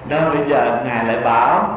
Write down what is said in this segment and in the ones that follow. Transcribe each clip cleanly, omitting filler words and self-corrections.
Đó bây giờ Ngài lại bảo: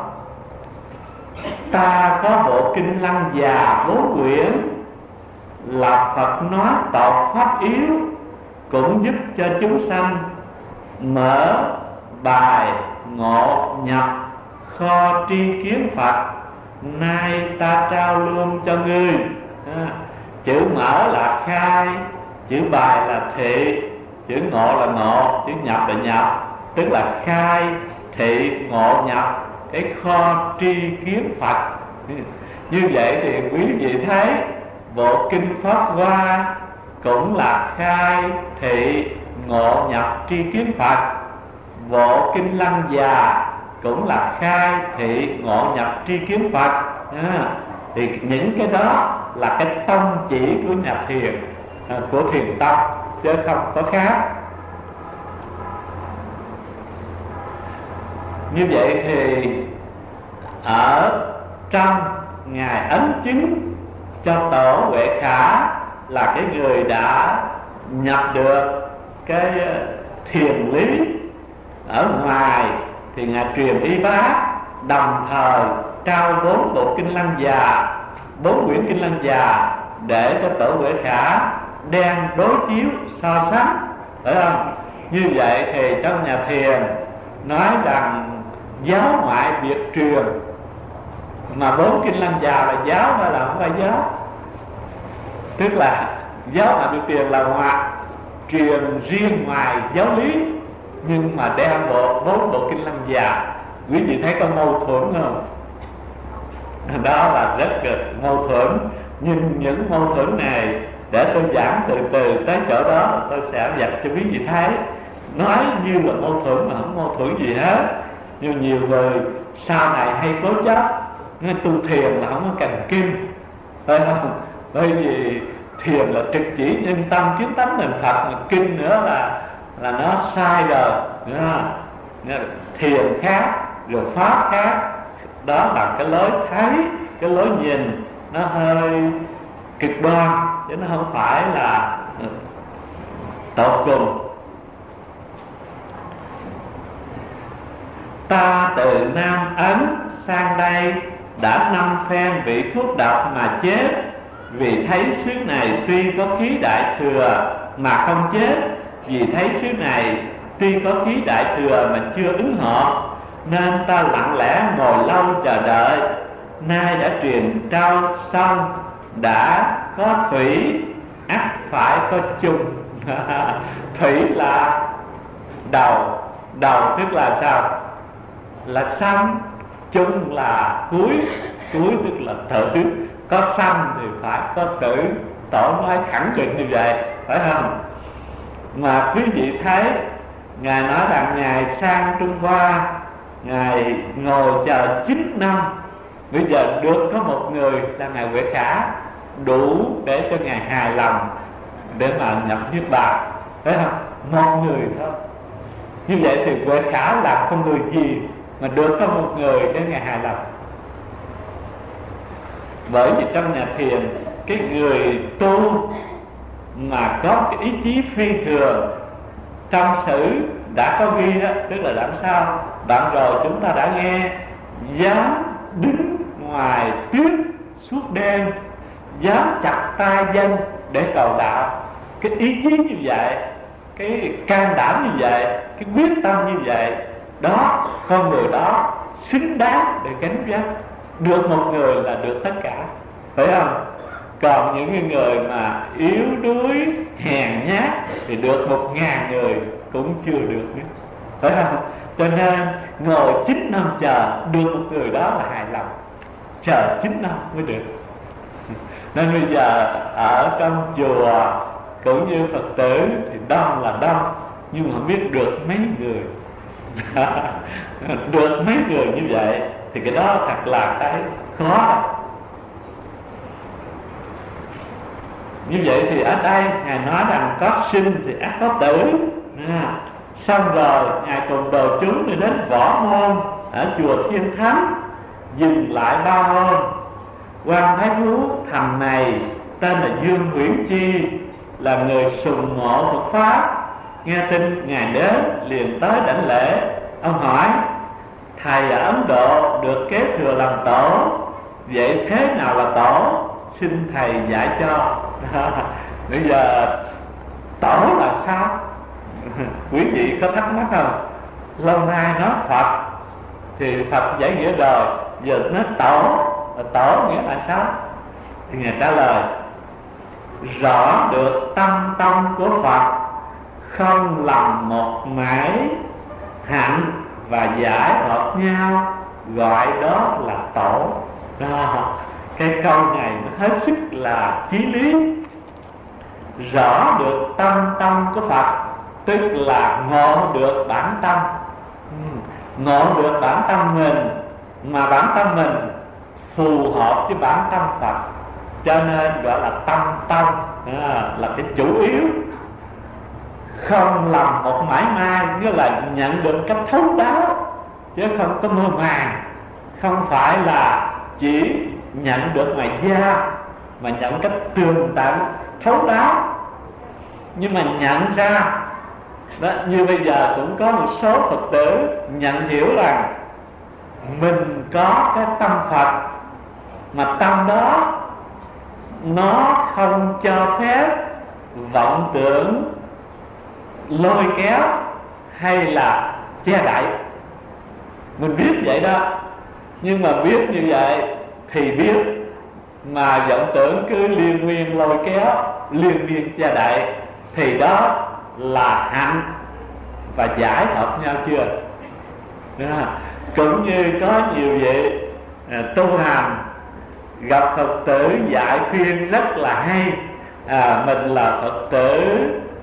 ta có bộ kinh Lăng Già 4 quyển, là Phật nói tọt pháp yếu, cũng giúp cho chúng sanh mở bài ngộ nhập kho tri kiến Phật. Nay ta trao luôn cho ngươi. Chữ mở là khai, chữ bài là thị, chữ ngộ là ngộ, chữ nhập là nhập. Tức là khai, thị, ngộ, nhập cái kho tri kiến Phật. Như vậy thì quý vị thấy bộ kinh Pháp Hoa cũng là khai, thị, ngộ, nhập, tri kiến Phật. Bộ kinh Lăng Già cũng là khai, thị, ngộ, nhập, tri kiến Phật. Thì những cái đó là cái tông chỉ của nhà thiền, của thiền tông, chứ không có khác. Như vậy thì ở trong Ngài ấn chứng cho Tổ Huệ Khả là cái người đã nhập được cái thiền lý. Ở ngoài thì Ngài truyền y bác, đồng thời trao 4 bộ kinh Lăng Già, 4 quyển kinh Lăng Già để cho Tổ Huệ Khả đem đối chiếu so sánh, phải không? Như vậy thì trong nhà thiền nói rằng giáo ngoại biệt truyền, mà 4 kinh Lăng Già là giáo hay là không phải giáo? Tức là giáo ngoại biệt truyền là truyền riêng ngoài giáo lý, nhưng mà đem 4 bộ kinh Lăng Già. Quý vị thấy có mâu thuẫn không? Đó là rất mâu thuẫn. Nhưng những mâu thuẫn này để tôi giảng từ từ tới chỗ đó, tôi sẽ dạy cho quý vị thấy. Nói như là mâu thuẫn mà không mâu thuẫn gì hết. Nhưng nhiều người sau này hay cố chấp, nghe tu thiền là không có cần kinh, phải không? Bởi vì thiền là trực chỉ nhân tâm kiến tánh mình Phật, mà kinh nữa là nó sai rồi. Thiền khác rồi pháp khác. Đó là cái lối thấy, cái lối nhìn nó hơi cực đoan, chứ nó không phải là tột cùng. Ta từ Nam Ấn sang đây đã 5 phen vị thuốc độc mà chết, vì thấy xứ này tuy có khí đại thừa mà không chết, vì thấy xứ này tuy có khí đại thừa mà chưa ứng hợp, nên ta lặng lẽ ngồi lâu chờ đợi. Nay đã truyền trao xong, đã có thủy ắt phải có chung. Thủy là đầu, đầu tức là sao? Là sanh. Chung là cuối, cuối tức là tử. Có sanh thì phải có tử. Tổ nói khẳng định như vậy, phải không? Mà quý vị thấy Ngài nói rằng Ngài sang Trung Hoa, Ngài ngồi chờ 9 năm. Bây giờ được có một người là Ngài Huệ Khả, đủ để cho Ngài hài lòng để mà nhập Niết Bàn, phải không? Một người thôi. Như vậy thì Huệ Khả là con người gì mà được có một người để Ngài hài lòng? Bởi vì trong nhà thiền, cái người tu mà có cái ý chí phi thường, trong sử đã có ghi đó, tức là làm sao? Đoạn rồi chúng ta đã nghe, dám đứng ngoài tuyết suốt đêm, dám chặt tay dân để cầu đạo. Cái ý chí như vậy, cái can đảm như vậy, cái quyết tâm như vậy, đó, con người đó xứng đáng để gánh vác. Được một người là được tất cả, phải không? Còn những người mà yếu đuối, hèn nhát thì được 1000 người cũng chưa được nữa, phải không? Cho nên ngồi 9 năm chờ, được một người đó là hài lòng. Chờ 9 năm mới được. Nên bây giờ ở trong chùa cũng như Phật tử thì đông là đông, nhưng mà không biết được mấy người. Được mấy người như vậy thì cái đó thật là cái khó. Như vậy thì ở đây Ngài nói rằng có sinh thì ắt có tử. Xong rồi Ngài cùng đồ chúng đi đến Võ Môn ở chùa Thiên Thánh, dừng lại 3 hôm. Quan Thái Thú thằng này tên là Dương Huyễn Chi, là người sùng ngộ Phật Pháp. Nghe tin Ngài đến liền tới đảnh lễ. Ông hỏi được kế thừa làm tổ. Vậy thế nào là tổ? Xin thầy dạy cho. Bây giờ tổ là sao? Quý vị có thắc mắc không? Lâu nay nói Phật thì Phật giải nghĩa rồi, giờ nói tổ, tổ nghĩa là sao? Thì Ngài trả lời: rõ được tâm tâm của Phật, không lầm một mãi hạnh và giải hợp nhau, gọi đó là tổ. Cái câu này nó hết sức là chí lý. Rõ được tâm tâm của Phật tức là ngộ được bản tâm. Ngộ được bản tâm mình, mà bản tâm mình phù hợp với bản tâm Phật, cho nên gọi là tâm tâm, là cái chủ yếu. Không lầm một mãi mai, nghĩa là nhận được cách thấu đáo, chứ không có mơ màng. Không phải là chỉ nhận được ngoài da, mà nhận cách tường tận, thấu đáo. Nhưng mà nhận ra đó, như bây giờ cũng có một số Phật tử nhận hiểu rằng mình có cái tâm Phật, mà tâm đó nó không cho phép vọng tưởng lôi kéo hay là che đậy. Mình biết vậy đó, nhưng mà biết như vậy thì biết, mà vọng tưởng cứ liên miên lôi kéo, liên miên che đậy, thì đó là hạnh và giải hợp nhau chưa? Cũng như có nhiều vị tu hành gặp Phật tử dạy khuyên rất là hay. Mình là Phật tử,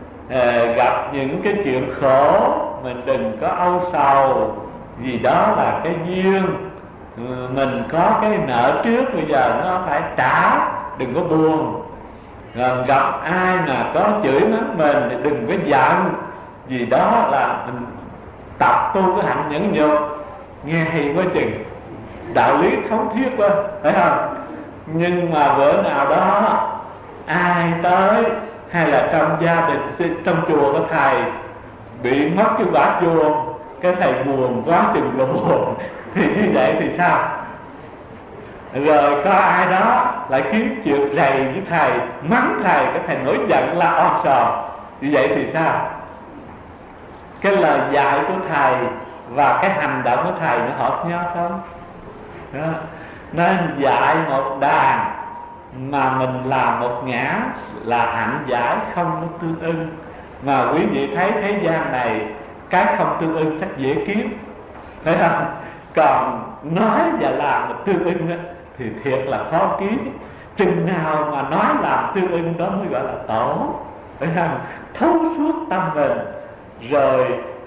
gặp những cái chuyện khổ mình đừng có âu sầu, vì đó là cái duyên. Mình có cái nợ trước, bây giờ nó phải trả, đừng có buồn. Rồi gặp ai mà có chửi mắng mình thì đừng có giận, vì đó là mình tập tu cái hạnh nhẫn nhục. Nghe hay quá chừng, đạo lý thống thiết quá, phải không? Nhưng mà bữa nào đó ai tới, hay là trong gia đình, trong chùa có thầy bị mất cái quả chuông, cái thầy buồn quá chừng là buồn, thì như vậy thì sao? Rồi có ai đó lại kiếm chuyện rầy với thầy, mắng thầy, cái thầy nổi giận la om sòm, như vậy thì sao? Cái lời dạy của thầy và cái hành động của thầy nó hợp nhau không? Đó. Nên dạy một đàn mà mình làm một ngã là hạnh giải không có tương ưng. Mà quý vị thấy thế gian này cái không tương ưng chắc dễ kiếm, phải không? Còn nói và làm mà tương ưng đó, thì thiệt là khó kiếm. Chừng nào mà nói làm tương ưng đó mới gọi là tổ, phải không? Thấu suốt tâm mình, rồi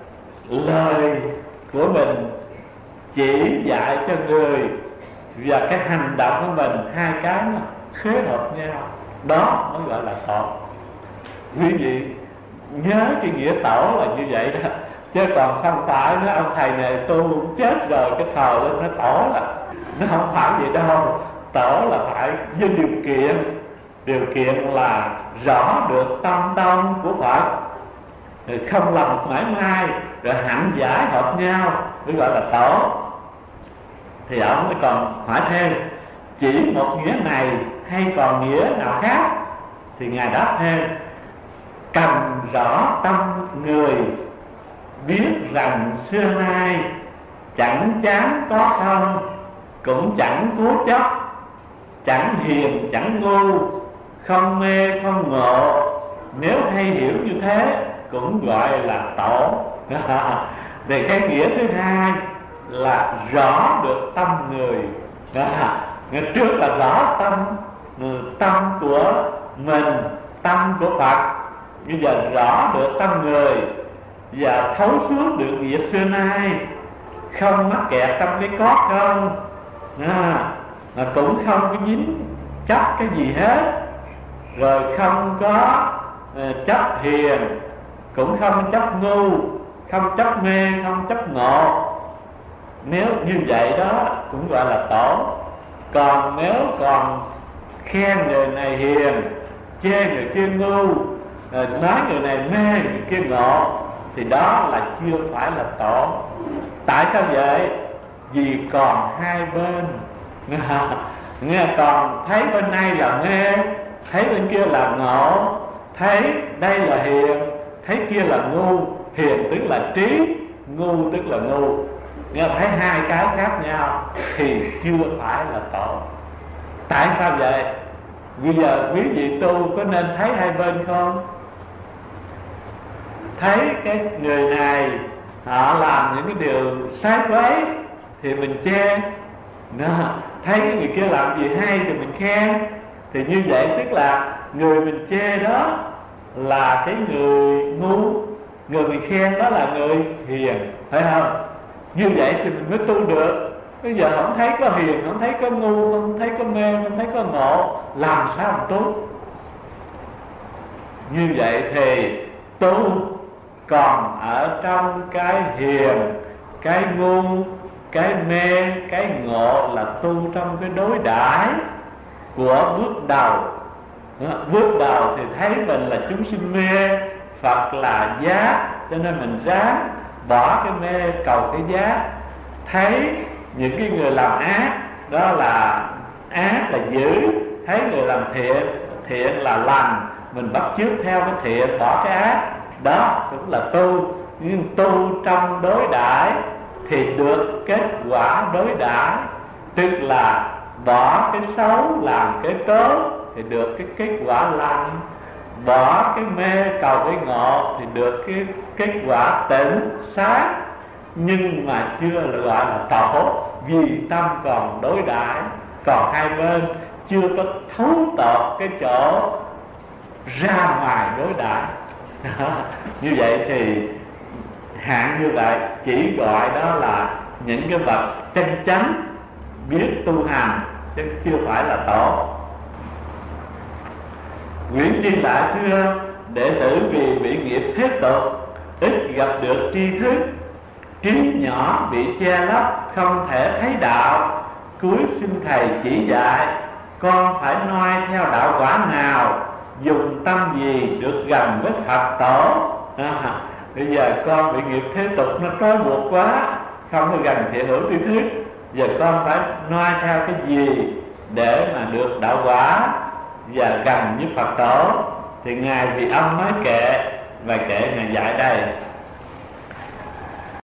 lời của mình chỉ dạy cho người, và cái hành động của mình, hai cái nó khế hợp nhau, đó mới gọi là tổ. Quý vị nhớ cái nghĩa tổ là như vậy đó, chứ còn không phải nói ông thầy này tu chết rồi cái thờ lên nó tổ, là nó không phải vậy đâu. Tổ là phải với điều kiện là rõ được tâm tâm của Phật, rồi không làm một mãi mai, rồi hạnh giải hợp nhau mới gọi là tổ. Thì ông mới còn hỏi thêm, chỉ một nghĩa này hay còn nghĩa nào khác? Thì Ngài đáp thêm, cầm rõ tâm người, biết rằng xưa nay chẳng chán có không, cũng chẳng cố chấp, chẳng hiền chẳng ngu, không mê không ngộ. Nếu hay hiểu như thế cũng gọi là tổ. Về cái nghĩa thứ hai là rõ được tâm người. Ngày trước là rõ tâm của mình, tâm của Phật. Bây giờ rõ được tâm người và thấu suốt được việc xưa nay, không mắc kẹt trong cái cốt không, mà cũng không có dính chấp cái gì hết, rồi không có chấp hiền, cũng không chấp ngu, không chấp mê, không chấp ngộ. Nếu như vậy đó cũng gọi là tổ. Còn nếu còn khen người này hiền, chê người kia ngu, nói người này mê, người kia ngộ, thì đó là chưa phải là tổ. Tại sao vậy? vì còn hai bên. Nghe, còn thấy bên này là mê, thấy bên kia là ngộ, thấy đây là hiền, thấy kia là ngu. Hiền tức là trí, ngu tức là ngu. Nghe, thấy hai cái khác nhau thì chưa phải là tổ. Tại sao vậy? Bây giờ quý vị tu có nên thấy hai bên không? Thấy cái người này họ làm những cái điều sai quấy thì mình chê. Thấy cái người kia làm gì hay thì mình khen. Thì như vậy tức là người mình chê đó là cái người ngu, người mình khen đó là người hiền, phải không? Như vậy thì mình mới tu được. Bây giờ không thấy có hiền, không thấy có ngu, không thấy có mê, không thấy có ngộ, làm sao mà tu? Như vậy thì tu còn ở trong cái hiền, cái ngu, cái mê, cái ngộ là tu trong cái đối đãi của bước đầu. Bước đầu thì thấy mình là chúng sinh mê, Phật là giác, cho nên mình ráng bỏ cái mê cầu cái giác. Thấy những cái người làm ác đó là ác là dữ, thấy người làm thiện, thiện là lành, mình bắt chước theo cái thiện, bỏ cái ác. Đó cũng là tu. Nhưng tu trong đối đãi thì được kết quả đối đãi, tức là bỏ cái xấu làm cái tốt thì được cái kết quả lành, bỏ cái mê cầu cái ngộ thì được cái kết quả tỉnh sáng. Nhưng mà chưa là gọi là tổ, vì tâm còn đối đãi, còn hai bên chưa có thấu tột cái chỗ ra ngoài đối đãi. Như vậy thì hạng như vậy chỉ gọi đó là những cái vật chân chánh biết tu hành, chứ chưa phải là tổ. Nguyễn Chi lại thưa: đệ tử vì bị nghiệp thế tục, ít gặp được tri thức, trí nhỏ bị che lấp, không thể thấy đạo. Cuối xin thầy chỉ dạy, con phải noi theo đạo quả nào, dùng tâm gì được gần với Phật tổ. Bây giờ con bị nghiệp thế tục nó trói buộc quá, không có gần thiện hữu tri thức. Giờ con phải noi theo cái gì để mà được đạo quả và gần với Phật tổ? Thì Ngài Vị Âm nói kệ, và kệ Ngài dạy đây: